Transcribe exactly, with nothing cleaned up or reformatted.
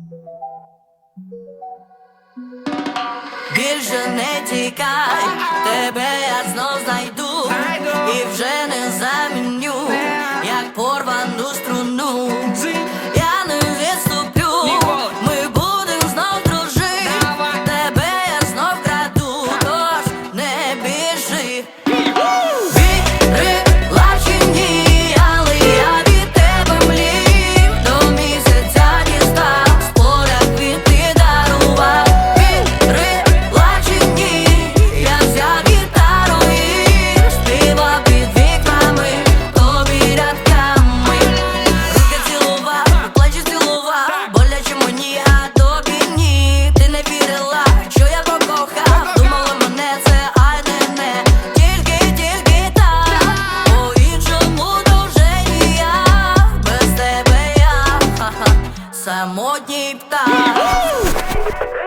Більше не тікай, тебе я знов знайду, і вже не заміню, як порвану струну. Я не відступлю, ми будем знов дружити, тебе я знов краду, тож не біжи. Вірила чи ні, але я від тебе млів, до місяця дістав, з поля квіти дарував. Вірила чи ні, я взяв гітару і співав під вікнами, тобі рядками. Руки цілував, плечі цілував, боляче мені, а тобі ні. Ти не вірила, що я покохав, думала мене це, ай не не. Тільки, тільки так, по-іншому дуже ніяк. Без тебе я, ха-ха, самотній птах.